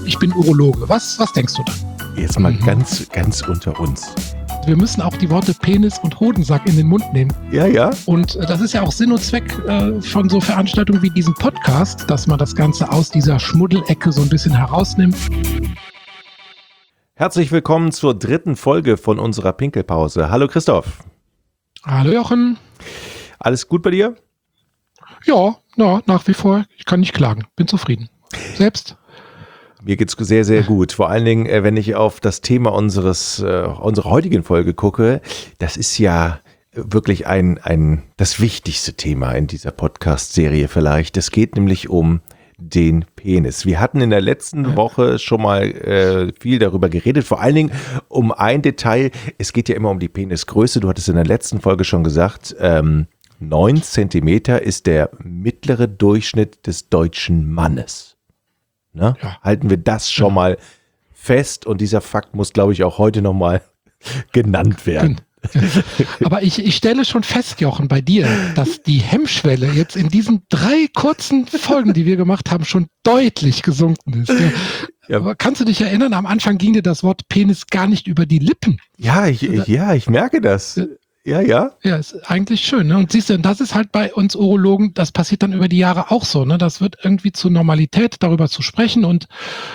ich bin Urologe. Was denkst du dann? Jetzt mal ganz unter uns. Wir müssen auch die Worte Penis und Hodensack in den Mund nehmen. Ja. Und das ist ja auch Sinn und Zweck von so Veranstaltungen wie diesem Podcast, dass man das Ganze aus dieser Schmuddelecke so ein bisschen herausnimmt. Herzlich willkommen zur 3. Folge von unserer Pinkelpause. Hallo Christoph. Hallo Jochen. Alles gut bei dir? Ja, nach wie vor. Ich kann nicht klagen. Bin zufrieden. Selbst? Mir geht's sehr, sehr gut. Vor allen Dingen, wenn ich auf das Thema unserer heutigen Folge gucke, das ist ja wirklich das wichtigste Thema in dieser Podcast-Serie vielleicht. Es geht nämlich um den Penis. Wir hatten in der letzten Woche schon mal viel darüber geredet, vor allen Dingen um ein Detail. Es geht ja immer um die Penisgröße. Du hattest in der letzten Folge schon gesagt, 9 Zentimeter ist der mittlere Durchschnitt des deutschen Mannes. Ne? Ja. Halten wir das schon mal fest und dieser Fakt muss, glaube ich, auch heute nochmal genannt werden. Aber ich stelle schon fest, Jochen, bei dir, dass die Hemmschwelle jetzt in diesen 3 kurzen Folgen, die wir gemacht haben, schon deutlich gesunken ist. Ja. Aber kannst du dich erinnern, am Anfang ging dir das Wort Penis gar nicht über die Lippen. Ja, ich merke das. Ja. Ja, ist eigentlich schön. Ne? Und siehst du, das ist halt bei uns Urologen, das passiert dann über die Jahre auch so. Ne? Das wird irgendwie zur Normalität, darüber zu sprechen. Und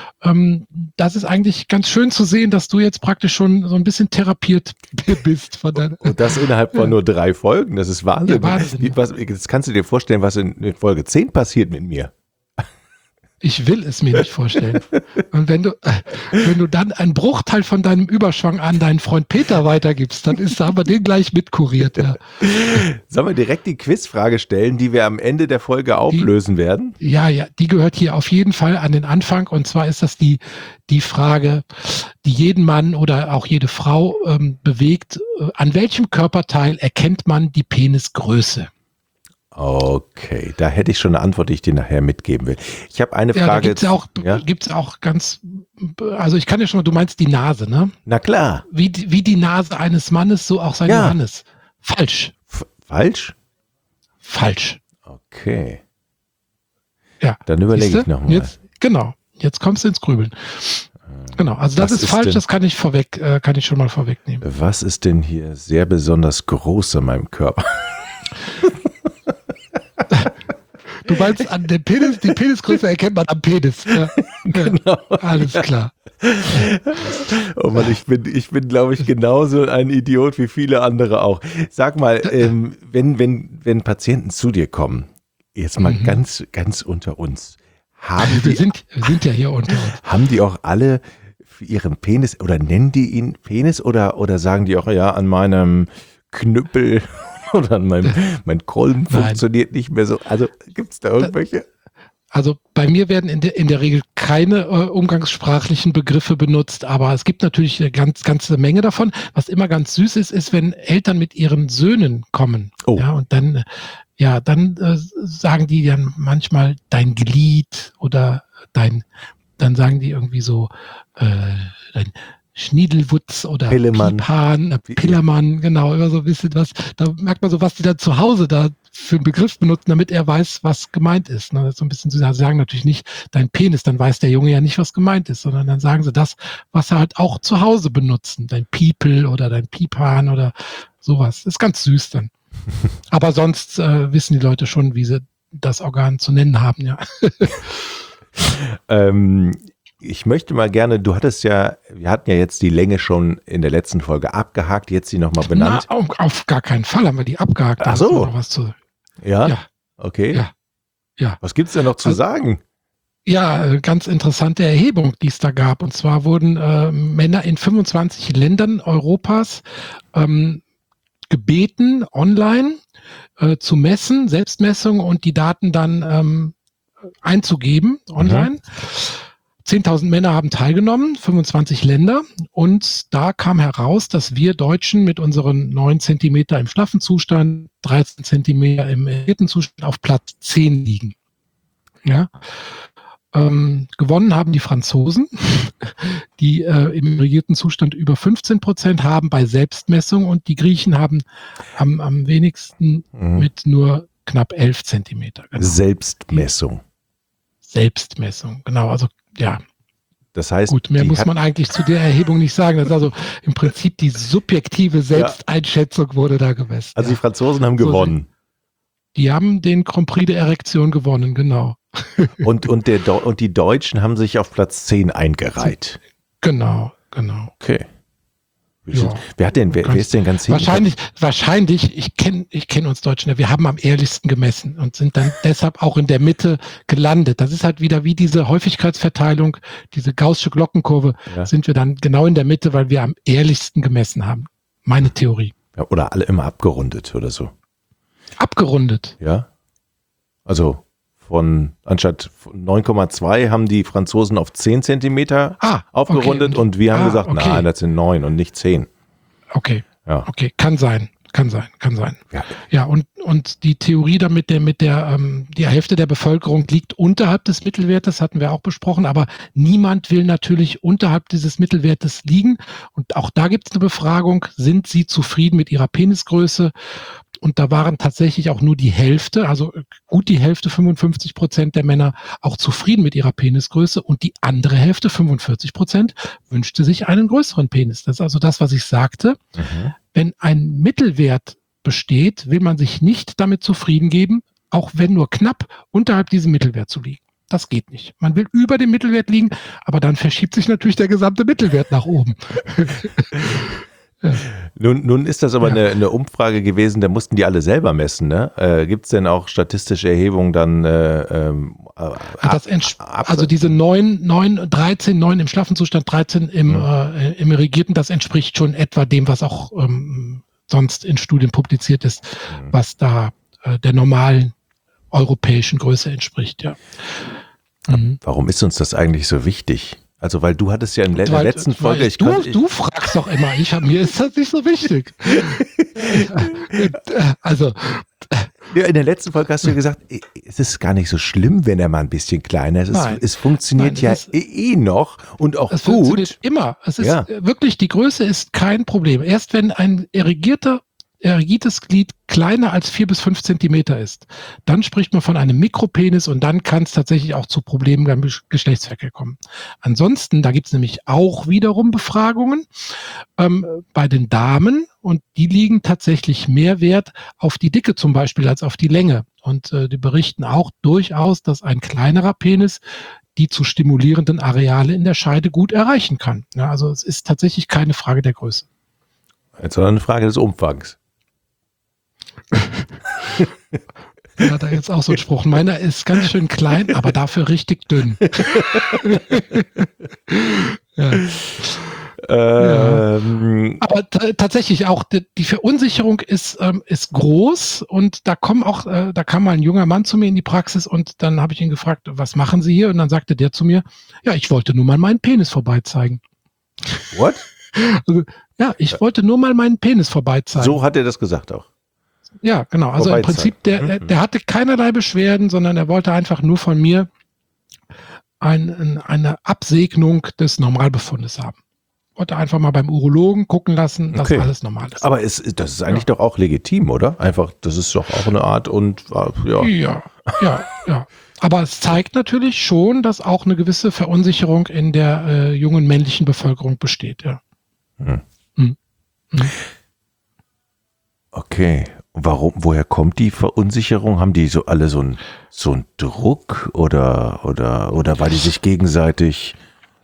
das ist eigentlich ganz schön zu sehen, dass du jetzt praktisch schon so ein bisschen therapiert bist. Und das innerhalb von nur 3 Folgen. Das ist Wahnsinn. Ja, Wahnsinn. Jetzt kannst du dir vorstellen, was in Folge 10 passiert mit mir. Ich will es mir nicht vorstellen. Und wenn du dann einen Bruchteil von deinem Überschwang an deinen Freund Peter weitergibst, dann haben wir den gleich mitkuriert. Ja. Sollen wir direkt die Quizfrage stellen, die wir am Ende der Folge auflösen werden? Ja, die gehört hier auf jeden Fall an den Anfang. Und zwar ist das die Frage, die jeden Mann oder auch jede Frau bewegt. An welchem Körperteil erkennt man die Penisgröße? Okay, da hätte ich schon eine Antwort, die ich dir nachher mitgeben will. Ich habe eine Frage. Gibt's auch ganz, also ich kann ja schon mal, du meinst die Nase, ne? Na klar. Wie die Nase eines Mannes, so auch sein Johannes. Falsch. Falsch? Falsch. Okay. Ja. Dann überlege ich nochmal. Jetzt kommst du ins Grübeln. Genau, also das ist falsch, das kann ich schon mal vorwegnehmen. Was ist denn hier sehr besonders groß an meinem Körper? Du meinst an den Penis, die Penisgröße erkennt man am Penis. Ja. Genau. Alles klar. Oh Mann, ich bin, glaube ich, genauso ein Idiot wie viele andere auch. Sag mal, wenn Patienten zu dir kommen, jetzt mal ganz unter uns, wir sind ja hier unter uns. Haben die auch alle für ihren Penis, oder nennen die ihn Penis, oder sagen die auch, ja, an meinem Knüppel oder mein Kolben funktioniert nicht mehr so. Also gibt es da irgendwelche? Also bei mir werden in der Regel keine umgangssprachlichen Begriffe benutzt, aber es gibt natürlich eine ganze Menge davon. Was immer ganz süß ist, wenn Eltern mit ihren Söhnen kommen. Oh. Ja, und dann sagen die dann manchmal dein Glied oder dann sagen die irgendwie so dein Schniedelwutz oder Piephahn, Pillermann, genau, immer so ein bisschen was. Da merkt man so, was die da zu Hause da für einen Begriff benutzen, damit er weiß, was gemeint ist. Das ist so ein bisschen, sie sagen natürlich nicht dein Penis, dann weiß der Junge ja nicht, was gemeint ist, sondern dann sagen sie das, was sie halt auch zu Hause benutzen. Dein Piepel oder dein Piephahn oder sowas. Ist ganz süß dann. Aber sonst wissen die Leute schon, wie sie das Organ zu nennen haben, ja. Ich möchte mal gerne, wir hatten ja jetzt die Länge schon in der letzten Folge abgehakt, jetzt sie nochmal benannt. Na, auf gar keinen Fall haben wir die abgehakt. Ach so. Ja? Okay. Ja. Was gibt's denn noch zu sagen? Ja, ganz interessante Erhebung, die es da gab. Und zwar wurden Männer in 25 Ländern Europas gebeten, online zu messen, Selbstmessung und die Daten dann einzugeben, online. 10.000 Männer haben teilgenommen, 25 Länder, und da kam heraus, dass wir Deutschen mit unseren 9 Zentimeter im schlaffen Zustand, 13 Zentimeter im erhöhten Zustand auf Platz 10 liegen. Ja. Gewonnen haben die Franzosen, die im erhöhten Zustand über 15% haben bei Selbstmessung, und die Griechen haben am wenigsten mit nur knapp 11 Zentimeter. Genau. Selbstmessung, genau, also ja. Das heißt, Gut, mehr muss man eigentlich zu der Erhebung nicht sagen. Das ist also im Prinzip die subjektive Selbsteinschätzung wurde da gemessen. Also die Franzosen haben gewonnen. Die haben den Grand Prix der Erektion gewonnen, genau. Und die Deutschen haben sich auf Platz 10 eingereiht. Genau. Okay. Ja. Wer ist denn ganz hinten? Wahrscheinlich, ich kenn uns Deutschen, wir haben am ehrlichsten gemessen und sind dann deshalb auch in der Mitte gelandet. Das ist halt wieder wie diese Häufigkeitsverteilung, diese gaußsche Glockenkurve, sind wir dann genau in der Mitte, weil wir am ehrlichsten gemessen haben. Meine Theorie. Ja, oder alle immer abgerundet oder so. Abgerundet? Ja. Also anstatt 9,2 haben die Franzosen auf 10 Zentimeter aufgerundet und wir haben gesagt, nein, das sind 9 und nicht 10. Okay. Ja. Okay, kann sein. Ja, und die Theorie damit die Hälfte der Bevölkerung liegt unterhalb des Mittelwertes, hatten wir auch besprochen, aber niemand will natürlich unterhalb dieses Mittelwertes liegen. Und auch da gibt es eine Befragung, sind Sie zufrieden mit Ihrer Penisgröße? Und da waren tatsächlich auch nur die Hälfte, also gut die Hälfte, 55% der Männer auch zufrieden mit ihrer Penisgröße und die andere Hälfte, 45%, wünschte sich einen größeren Penis. Das ist also das, was ich sagte. Mhm. Wenn ein Mittelwert besteht, will man sich nicht damit zufrieden geben, auch wenn nur knapp unterhalb diesem Mittelwert zu liegen. Das geht nicht. Man will über dem Mittelwert liegen, aber dann verschiebt sich natürlich der gesamte Mittelwert nach oben. Ja. Nun ist das aber eine Umfrage gewesen, da mussten die alle selber messen, ne? Gibt es denn auch statistische Erhebungen dann? Also diese 9 im schlaffen Zustand, 13 im Erregierten, das entspricht schon etwa dem, was auch sonst in Studien publiziert ist, was da der normalen europäischen Größe entspricht, ja. Warum ist uns das eigentlich so wichtig? Also, weil du hattest ja in der letzten Folge... Du fragst doch immer, mir ist das nicht so wichtig. Also... Ja, in der letzten Folge hast du ja gesagt, es ist gar nicht so schlimm, wenn er mal ein bisschen kleiner ist. Es funktioniert noch und auch es gut. Es funktioniert immer. Es ist wirklich, die Größe ist kein Problem. Erst wenn ein erregiertes Glied kleiner als 4 bis 5 Zentimeter ist, dann spricht man von einem Mikropenis und dann kann es tatsächlich auch zu Problemen beim Geschlechtsverkehr kommen. Ansonsten, da gibt es nämlich auch wiederum Befragungen bei den Damen und die liegen tatsächlich mehr Wert auf die Dicke zum Beispiel als auf die Länge. Und die berichten auch durchaus, dass ein kleinerer Penis die zu stimulierenden Areale in der Scheide gut erreichen kann. Ja, also es ist tatsächlich keine Frage der Größe. Sondern eine Frage des Umfangs. Ja, da jetzt auch so ein Spruch. Meiner ist ganz schön klein, aber dafür richtig dünn. Aber tatsächlich auch die Verunsicherung ist groß und da kam mal ein junger Mann zu mir in die Praxis und dann habe ich ihn gefragt, was machen Sie hier? Und dann sagte der zu mir, ja, ich wollte nur mal meinen Penis vorbeizeigen. What? Also, ja, ich wollte nur mal meinen Penis vorbeizeigen. So hat er das gesagt auch. Ja, genau. Also im Prinzip, der hatte keinerlei Beschwerden, sondern er wollte einfach nur von mir eine Absegnung des Normalbefundes haben. Wollte einfach mal beim Urologen gucken lassen, dass alles normal ist. Aber das ist eigentlich doch auch legitim, oder? Einfach, das ist doch auch eine Art und Ja. Aber es zeigt natürlich schon, dass auch eine gewisse Verunsicherung in der jungen männlichen Bevölkerung besteht, ja. Okay. Woher kommt die Verunsicherung? Haben die so alle so einen Druck oder weil die sich gegenseitig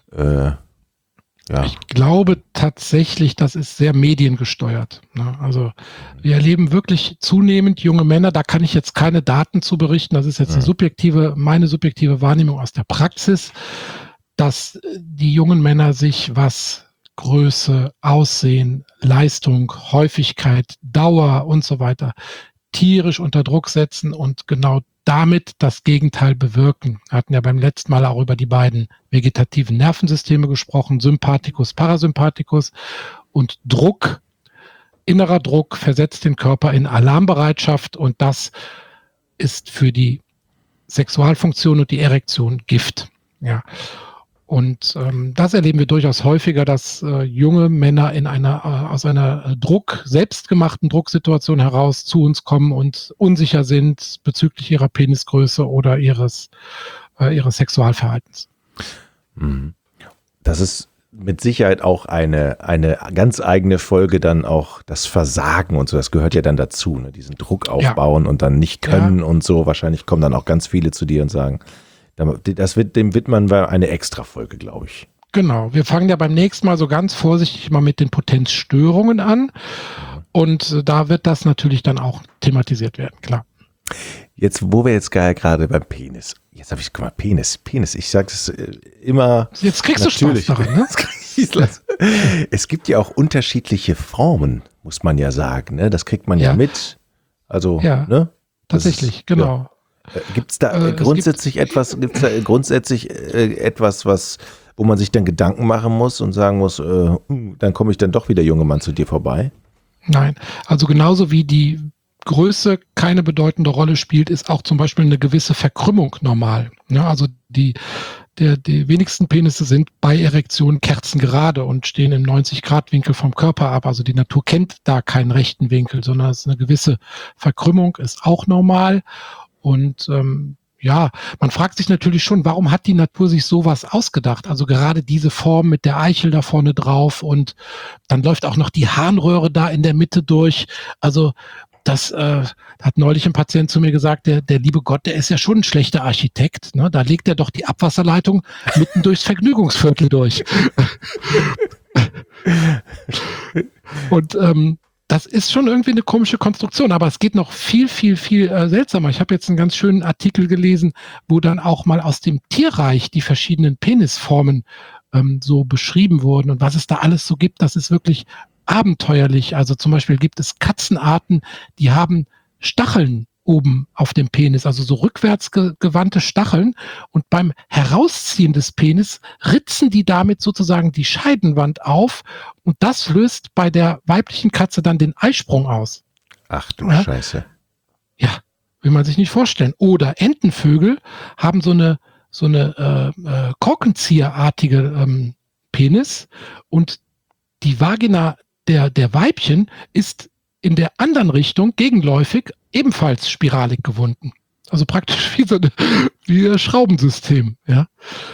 Ich glaube tatsächlich, das ist sehr mediengesteuert. Ne? Also wir erleben wirklich zunehmend junge Männer, da kann ich jetzt keine Daten zu berichten, das ist jetzt meine subjektive Wahrnehmung aus der Praxis, dass die jungen Männer sich, was Größe, Aussehen, Leistung, Häufigkeit, Dauer und so weiter tierisch unter Druck setzen und genau damit das Gegenteil bewirken. Wir hatten ja beim letzten Mal auch über die beiden vegetativen Nervensysteme gesprochen, Sympathikus, Parasympathikus, und Druck, innerer Druck versetzt den Körper in Alarmbereitschaft und das ist für die Sexualfunktion und die Erektion Gift. Ja. Und das erleben wir durchaus häufiger, dass junge Männer aus einer selbstgemachten Drucksituation heraus zu uns kommen und unsicher sind bezüglich ihrer Penisgröße oder ihres Sexualverhaltens. Das ist mit Sicherheit auch eine ganz eigene Folge, dann auch das Versagen und so, das gehört ja dann dazu, ne? Diesen Druck aufbauen und dann nicht können und so. Wahrscheinlich kommen dann auch ganz viele zu dir und sagen, dem widmen wir eine Extra-Folge, glaube ich. Genau, wir fangen ja beim nächsten Mal so ganz vorsichtig mal mit den Potenzstörungen an und da wird das natürlich dann auch thematisiert werden, klar. Jetzt, wo wir jetzt gerade beim Penis, jetzt habe ich, guck mal, Penis, ich sage es immer. Jetzt kriegst du Spaß daran, ne? Es gibt ja auch unterschiedliche Formen, muss man ja sagen, ne? Das kriegt man ja mit, also, ne? Tatsächlich, genau. Ja. Gibt es da grundsätzlich etwas, wo man sich dann Gedanken machen muss und sagen muss, dann komme ich dann doch wieder, junge Mann, zu dir vorbei? Nein, also genauso wie die Größe keine bedeutende Rolle spielt, ist auch zum Beispiel eine gewisse Verkrümmung normal. Ja, also die wenigsten Penisse sind bei Erektion kerzengerade und stehen im 90-Grad-Winkel vom Körper ab. Also die Natur kennt da keinen rechten Winkel, sondern es ist eine gewisse Verkrümmung, ist auch normal. Und man fragt sich natürlich schon, warum hat die Natur sich sowas ausgedacht? Also gerade diese Form mit der Eichel da vorne drauf und dann läuft auch noch die Harnröhre da in der Mitte durch. Also das hat neulich ein Patient zu mir gesagt, der liebe Gott, der ist ja schon ein schlechter Architekt. Ne? Da legt er doch die Abwasserleitung mitten durchs Vergnügungsviertel durch. Und das ist schon irgendwie eine komische Konstruktion, aber es geht noch viel, viel, viel seltsamer. Ich habe jetzt einen ganz schönen Artikel gelesen, wo dann auch mal aus dem Tierreich die verschiedenen Penisformen so beschrieben wurden und was es da alles so gibt, das ist wirklich abenteuerlich. Also zum Beispiel gibt es Katzenarten, die haben Stacheln oben auf dem Penis, also so rückwärts gewandte Stacheln und beim Herausziehen des Penis ritzen die damit sozusagen die Scheidenwand auf und das löst bei der weiblichen Katze dann den Eisprung aus. Ach du Scheiße. Ja, will man sich nicht vorstellen. Oder Entenvögel haben so eine Korkenzieherartige Penis und die Vagina der Weibchen ist in der anderen Richtung gegenläufig ebenfalls spiralig gewunden. Also praktisch wie ein Schraubensystem. Ja,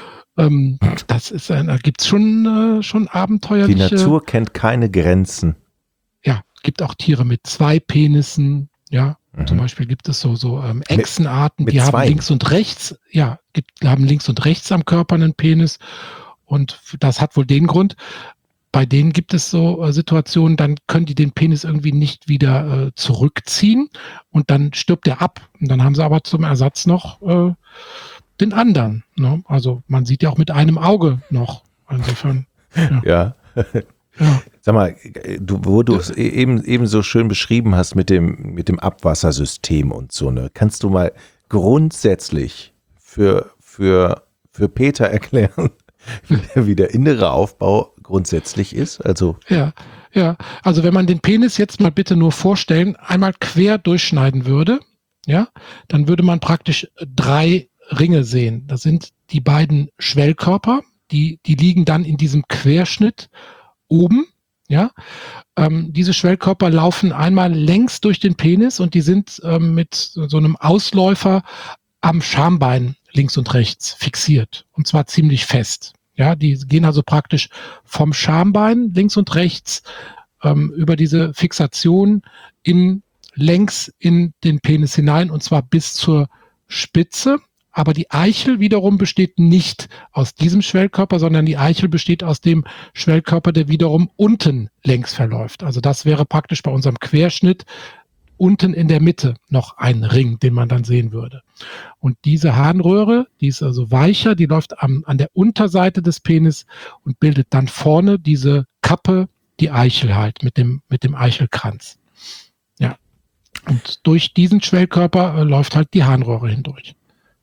das ist da gibt's schon abenteuerliche. Die Natur kennt keine Grenzen. Ja, gibt auch Tiere mit 2 Penissen. Ja, zum Beispiel gibt es so Echsenarten, die haben links und rechts. Ja, haben links und rechts am Körper einen Penis und das hat wohl den Grund. Bei denen gibt es so Situationen, dann können die den Penis irgendwie nicht wieder zurückziehen und dann stirbt er ab. Und dann haben sie aber zum Ersatz noch den anderen. Ne? Also man sieht ja auch mit einem Auge noch. Insofern. Ja. Sag mal, wo du es eben so schön beschrieben hast mit dem Abwassersystem und so, ne? Kannst du mal grundsätzlich für Peter erklären, wie der innere Aufbau grundsätzlich ist? Also ja, also wenn man den Penis jetzt mal bitte nur vorstellen, einmal quer durchschneiden würde, ja, dann würde man praktisch 3 Ringe sehen. Das sind die beiden Schwellkörper, die liegen dann in diesem Querschnitt oben, ja. Diese Schwellkörper laufen einmal längs durch den Penis und die sind mit so einem Ausläufer am Schambein links und rechts fixiert und zwar ziemlich fest. Ja, die gehen also praktisch vom Schambein links und rechts über diese Fixation längs in den Penis hinein und zwar bis zur Spitze. Aber die Eichel wiederum besteht nicht aus diesem Schwellkörper, sondern die Eichel besteht aus dem Schwellkörper, der wiederum unten längs verläuft. Also das wäre praktisch bei unserem Querschnitt unten in der Mitte noch ein Ring, den man dann sehen würde. Und diese Harnröhre, die ist also weicher, die läuft an der Unterseite des Penis und bildet dann vorne diese Kappe, die Eichel halt mit dem Eichelkranz. Ja. Und durch diesen Schwellkörper läuft halt die Harnröhre hindurch.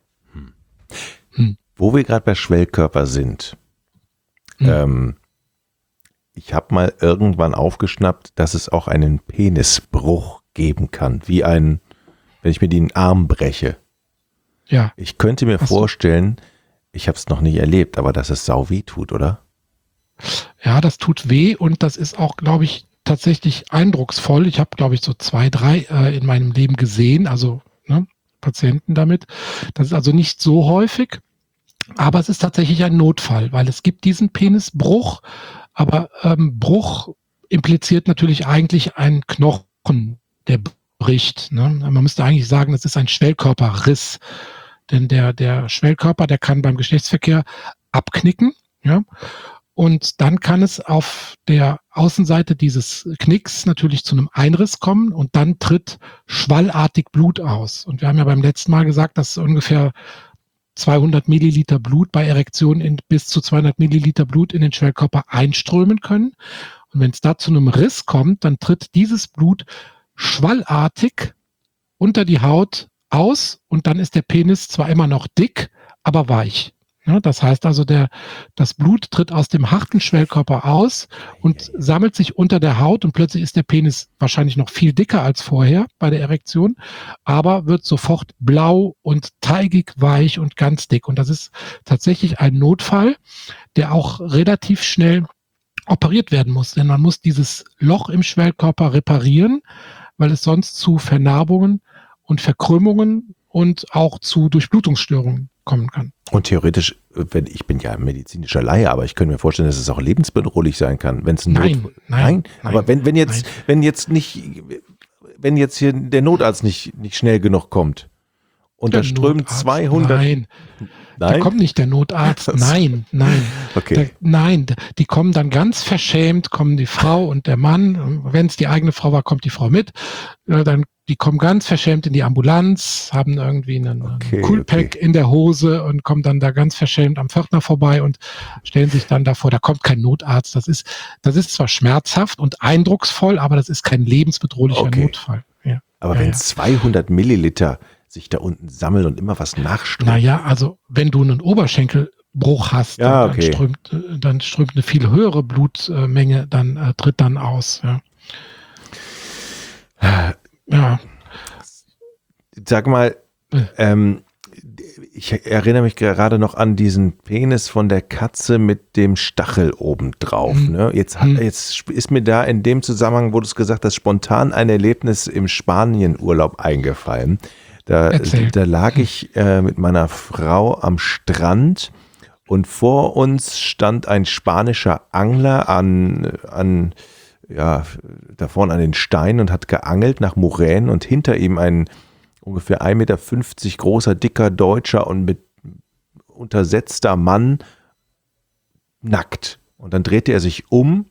Wo wir gerade bei Schwellkörper sind, ich habe mal irgendwann aufgeschnappt, dass es auch einen Penisbruch geben kann, wenn ich mir den Arm breche. Ja. Ich könnte mir vorstellen, ich habe es noch nicht erlebt, aber dass es sau weh tut, oder? Ja, das tut weh und das ist auch, glaube ich, tatsächlich eindrucksvoll. Ich habe, glaube ich, so 2, 3 in meinem Leben gesehen, also Patienten damit. Das ist also nicht so häufig. Aber es ist tatsächlich ein Notfall, weil es gibt diesen Penisbruch, aber Bruch impliziert natürlich eigentlich einen Knochen, der bricht. Ne? Man müsste eigentlich sagen, das ist ein Schwellkörperriss. Denn der Schwellkörper, der kann beim Geschlechtsverkehr abknicken. Ja? Und dann kann es auf der Außenseite dieses Knicks natürlich zu einem Einriss kommen und dann tritt schwallartig Blut aus. Und wir haben ja beim letzten Mal gesagt, dass ungefähr 200 Milliliter Blut bei Erektion bis zu 200 Milliliter Blut in den Schwellkörper einströmen können. Und wenn es da zu einem Riss kommt, dann tritt dieses Blut schwallartig unter die Haut aus und dann ist der Penis zwar immer noch dick, aber weich. Ja, das heißt also, das Blut tritt aus dem harten Schwellkörper aus und sammelt sich unter der Haut und plötzlich ist der Penis wahrscheinlich noch viel dicker als vorher bei der Erektion, aber wird sofort blau und teigig, weich und ganz dick. Und das ist tatsächlich ein Notfall, der auch relativ schnell operiert werden muss, denn man muss dieses Loch im Schwellkörper reparieren, weil es sonst zu Vernarbungen und Verkrümmungen und auch zu Durchblutungsstörungen kommen kann. Und theoretisch, ich bin ja medizinischer Laie, aber ich könnte mir vorstellen, dass es auch lebensbedrohlich sein kann, wenn es Nein. Aber wenn jetzt hier der Notarzt nicht schnell genug kommt und da strömen 200. Nein. Da kommt nicht der Notarzt. Nein. Okay. Die kommen dann ganz verschämt, kommen die Frau und der Mann. Wenn es die eigene Frau war, kommt die Frau mit. Die kommen ganz verschämt in die Ambulanz, haben irgendwie einen Coolpack in der Hose und kommen dann da ganz verschämt am Pförtner vorbei und stellen sich dann davor, da kommt kein Notarzt. Das ist zwar schmerzhaft und eindrucksvoll, aber das ist kein lebensbedrohlicher Notfall. Ja. Aber wenn 200 Milliliter sich da unten sammeln und immer was nachströmt. Naja, also wenn du einen Oberschenkelbruch hast, dann strömt eine viel höhere Blutmenge, tritt dann aus. Ja. Sag mal, ich erinnere mich gerade noch an diesen Penis von der Katze mit dem Stachel obendrauf. Ne? Jetzt ist mir da in dem Zusammenhang, wo du es gesagt hast, spontan ein Erlebnis im Spanienurlaub eingefallen. Da lag ich mit meiner Frau am Strand und vor uns stand ein spanischer Angler da vorne an den Steinen und hat geangelt nach Muränen und hinter ihm ein ungefähr 1,50 Meter großer, dicker Deutscher und mit untersetzter Mann nackt. Und dann drehte er sich um,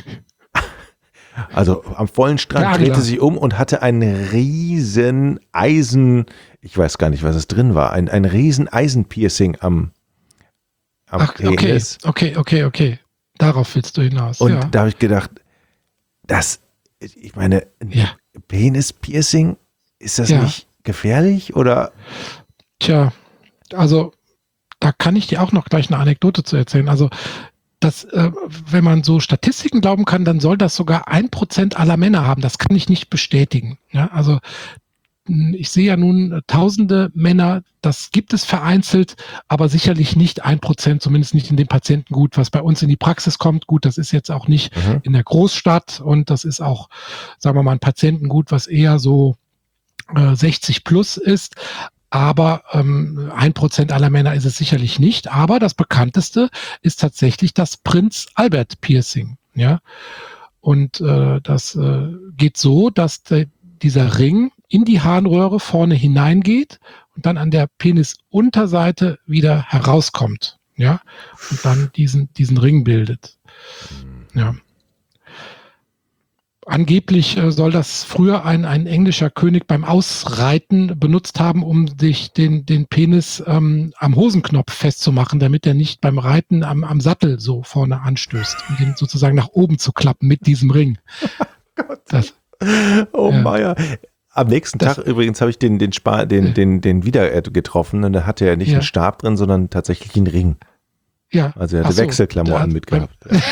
also am vollen Strand drehte sich um und hatte einen riesen ich weiß gar nicht, was es drin war, ein riesen Eisenpiercing am Penis. Okay. Darauf willst du hinaus. Und da habe ich gedacht, Penis-Piercing, ist das nicht gefährlich oder? Tja, also da kann ich dir auch noch gleich eine Anekdote zu erzählen. Also wenn man so Statistiken glauben kann, dann soll das sogar 1% aller Männer haben. Das kann ich nicht bestätigen. Ja, also ich sehe ja nun tausende Männer, das gibt es vereinzelt, aber sicherlich nicht 1%, zumindest nicht in dem Patientengut, was bei uns in die Praxis kommt. Gut, das ist jetzt auch nicht in der Großstadt und das ist auch, sagen wir mal, ein Patientengut, was eher so 60 plus ist. Aber 1% aller Männer ist es sicherlich nicht. Aber das bekannteste ist tatsächlich das Prinz Albert Piercing. Ja? Und das geht so, dass dieser Ring in die Harnröhre vorne hineingeht und dann an der Penisunterseite wieder herauskommt. Ja? Und dann diesen Ring bildet. Ja. Angeblich soll das früher ein englischer König beim Ausreiten benutzt haben, um sich den Penis am Hosenknopf festzumachen, damit er nicht beim Reiten am Sattel so vorne anstößt, um den sozusagen nach oben zu klappen mit diesem Ring. Meier. Am nächsten Tag übrigens habe ich den wieder getroffen und da hatte er nicht einen Stab drin, sondern tatsächlich einen Ring. Ja. Also er hatte Wechselklamotten mitgehabt.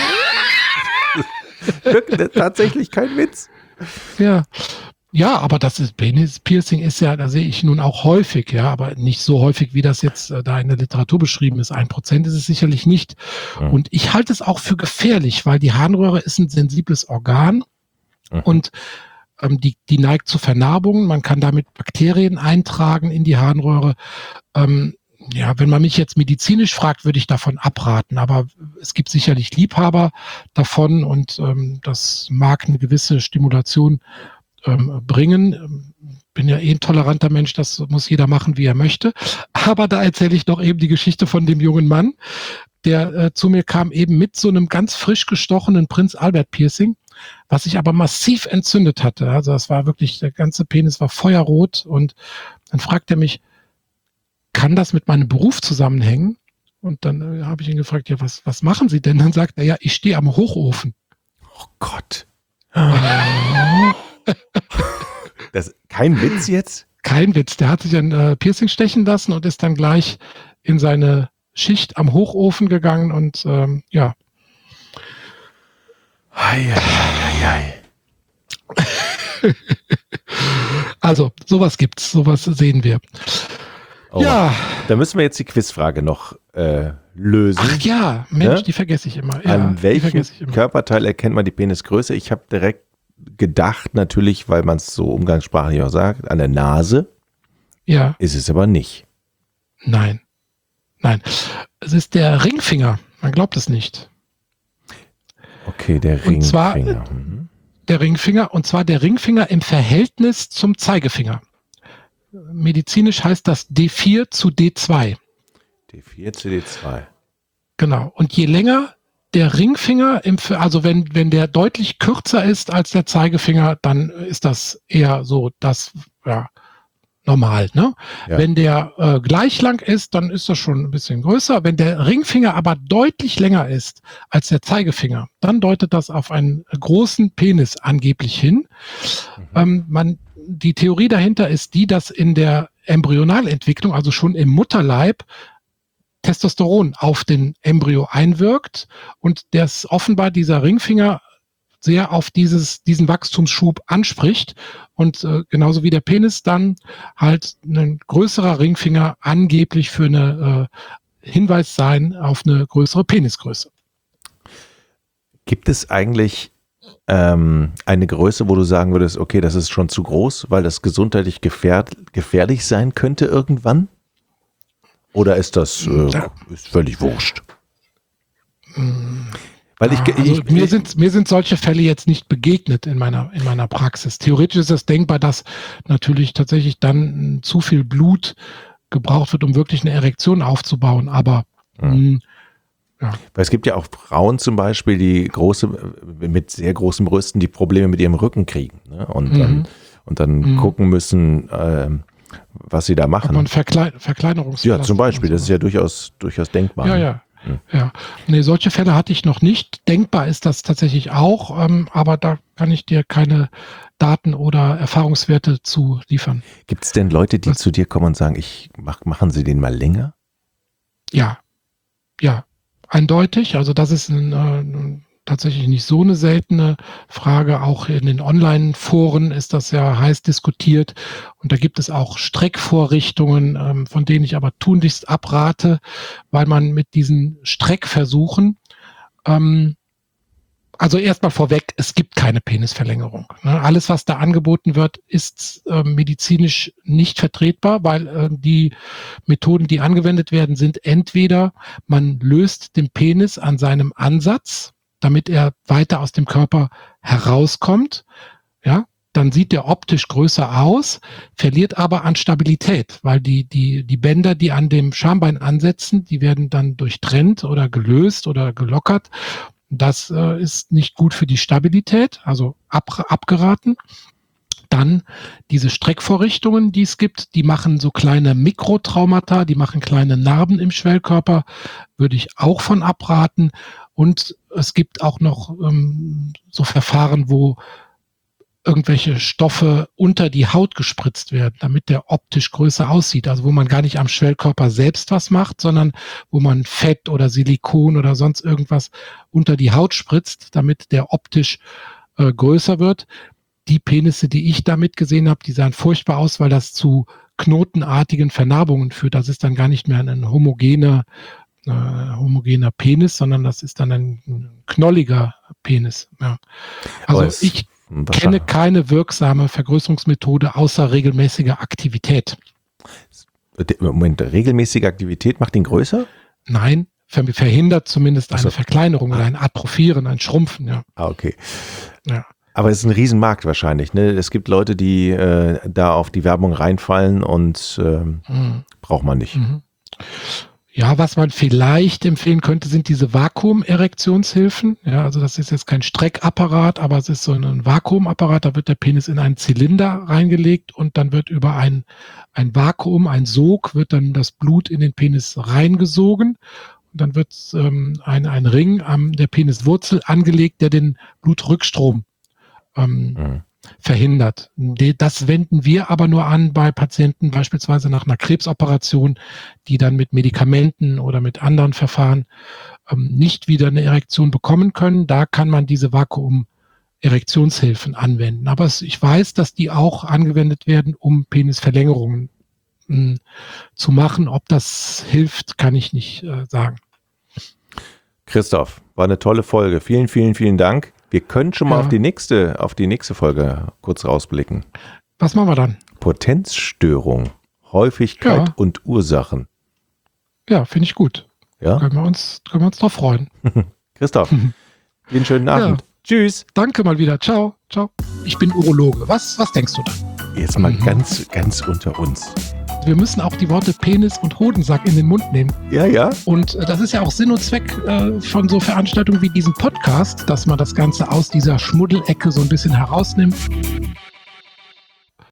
Tatsächlich kein Witz. Ja, aber das ist Penis-Piercing ist ja, da sehe ich nun auch häufig, ja, aber nicht so häufig, wie das jetzt da in der Literatur beschrieben ist. 1% ist es sicherlich nicht. Und ich halte es auch für gefährlich, weil die Harnröhre ist ein sensibles Organ und die neigt zu Vernarbungen. Man kann damit Bakterien eintragen in die Harnröhre. Ja, wenn man mich jetzt medizinisch fragt, würde ich davon abraten, aber es gibt sicherlich Liebhaber davon und das mag eine gewisse Stimulation bringen. Bin ja eh ein toleranter Mensch, das muss jeder machen, wie er möchte. Aber da erzähle ich noch eben die Geschichte von dem jungen Mann, der zu mir kam, eben mit so einem ganz frisch gestochenen Prinz Albert Piercing, was sich aber massiv entzündet hatte. Also das war wirklich, der ganze Penis war feuerrot und dann fragt er mich, kann das mit meinem Beruf zusammenhängen? Und dann habe ich ihn gefragt, ja, was machen Sie denn? Dann sagt er, ja, ich stehe am Hochofen. Oh Gott. Das kein Witz jetzt? Kein Witz. Der hat sich ein Piercing stechen lassen und ist dann gleich in seine Schicht am Hochofen gegangen und ja. Also, sowas gibt's, sowas sehen wir. Oh, ja. Da müssen wir jetzt die Quizfrage noch lösen. Ach ja, Mensch, die vergesse ich immer. Ja, an welchem Körperteil erkennt man die Penisgröße? Ich habe direkt gedacht, natürlich, weil man es so umgangssprachlich auch sagt, an der Nase. Ja. Ist es aber nicht. Nein. Es ist der Ringfinger. Man glaubt es nicht. Okay, der Ringfinger. Und zwar der Ringfinger, und zwar der Ringfinger im Verhältnis zum Zeigefinger. Medizinisch heißt das D4 zu D2. D4 zu D2. Genau. Und je länger der Ringfinger, also wenn der deutlich kürzer ist als der Zeigefinger, dann ist das eher so das, ja, normal. Ne? Ja. Wenn der gleich lang ist, dann ist das schon ein bisschen größer. Wenn der Ringfinger aber deutlich länger ist als der Zeigefinger, dann deutet das auf einen großen Penis angeblich hin. Die Theorie dahinter ist die, dass in der Embryonalentwicklung, also schon im Mutterleib, Testosteron auf den Embryo einwirkt und das offenbar dieser Ringfinger sehr auf diesen Wachstumsschub anspricht und genauso wie der Penis dann halt ein größerer Ringfinger angeblich für eine Hinweis sein auf eine größere Penisgröße. Gibt es eigentlich eine Größe, wo du sagen würdest, okay, das ist schon zu groß, weil das gesundheitlich gefährlich sein könnte irgendwann? Oder ist das ist völlig wurscht? Weil mir sind solche Fälle jetzt nicht begegnet in meiner Praxis. Theoretisch ist es denkbar, dass natürlich tatsächlich dann zu viel Blut gebraucht wird, um wirklich eine Erektion aufzubauen. Aber ja. Weil es gibt ja auch Frauen zum Beispiel, die mit sehr großen Brüsten, die Probleme mit ihrem Rücken kriegen, ne? Und dann gucken müssen, was sie da machen. Aber ein Verkleinerungsplastik. Ja, zum Beispiel, das ist ja durchaus denkbar. Ja. Ja, nee, solche Fälle hatte ich noch nicht. Denkbar ist das tatsächlich auch, aber da kann ich dir keine Daten oder Erfahrungswerte zu liefern. Gibt es denn Leute, die zu dir kommen und sagen, machen Sie den mal länger? Ja, eindeutig. Also das ist tatsächlich nicht so eine seltene Frage. Auch in den Online-Foren ist das ja heiß diskutiert. Und da gibt es auch Streckvorrichtungen, von denen ich aber tunlichst abrate, weil man mit diesen Streckversuchen, also erstmal vorweg, es gibt keine Penisverlängerung. Ne? Alles, was da angeboten wird, ist medizinisch nicht vertretbar, weil die Methoden, die angewendet werden, sind entweder man löst den Penis an seinem Ansatz, damit er weiter aus dem Körper herauskommt, ja, dann sieht der optisch größer aus, verliert aber an Stabilität, weil die Bänder, die an dem Schambein ansetzen, die werden dann durchtrennt oder gelöst oder gelockert. Das ist nicht gut für die Stabilität, also abgeraten. Dann diese Streckvorrichtungen, die es gibt, die machen so kleine Mikrotraumata, die machen kleine Narben im Schwellkörper, würde ich auch von abraten. Und es gibt auch noch so Verfahren, wo irgendwelche Stoffe unter die Haut gespritzt werden, damit der optisch größer aussieht. Also wo man gar nicht am Schwellkörper selbst was macht, sondern wo man Fett oder Silikon oder sonst irgendwas unter die Haut spritzt, damit der optisch größer wird. Die Penisse, die ich damit gesehen habe, die sahen furchtbar aus, weil das zu knotenartigen Vernarbungen führt. Das ist dann gar nicht mehr ein homogener Penis, sondern das ist dann ein knolliger Penis. Ja. Also ich kenne keine wirksame Vergrößerungsmethode außer regelmäßiger Aktivität. Moment, regelmäßige Aktivität macht ihn größer? Nein, verhindert zumindest Ach so. eine Verkleinerung oder ein Atrophieren, ein Schrumpfen, ja. Ah, okay. Ja. Aber es ist ein Riesenmarkt wahrscheinlich, ne? Es gibt Leute, die da auf die Werbung reinfallen und braucht man nicht. Mhm. Ja, was man vielleicht empfehlen könnte, sind diese Vakuum-Erektionshilfen. Ja, also das ist jetzt kein Streckapparat, aber es ist so ein Vakuumapparat. Da wird der Penis in einen Zylinder reingelegt und dann wird über ein Vakuum, ein Sog, wird dann das Blut in den Penis reingesogen. Und dann wird ein Ring an der Peniswurzel angelegt, der den Blutrückstrom verhindert. Das wenden wir aber nur an bei Patienten beispielsweise nach einer Krebsoperation, die dann mit Medikamenten oder mit anderen Verfahren nicht wieder eine Erektion bekommen können. Da kann man diese Vakuum-Erektionshilfen anwenden. Aber ich weiß, dass die auch angewendet werden, um Penisverlängerungen zu machen. Ob das hilft, kann ich nicht sagen. Christoph, war eine tolle Folge. Vielen, vielen, vielen Dank. Wir können schon mal auf die nächste Folge kurz rausblicken. Was machen wir dann? Potenzstörung, Häufigkeit und Ursachen. Ja, finde ich gut. Ja? Können wir uns drauf freuen. Christoph, einen schönen Abend. Ja. Tschüss. Danke mal wieder. Ciao. Ciao. Ich bin Urologe. Was denkst du da? Jetzt mal ganz, ganz unter uns. Wir müssen auch die Worte Penis und Hodensack in den Mund nehmen. Ja. Und das ist ja auch Sinn und Zweck von so Veranstaltungen wie diesem Podcast, dass man das Ganze aus dieser Schmuddelecke so ein bisschen herausnimmt.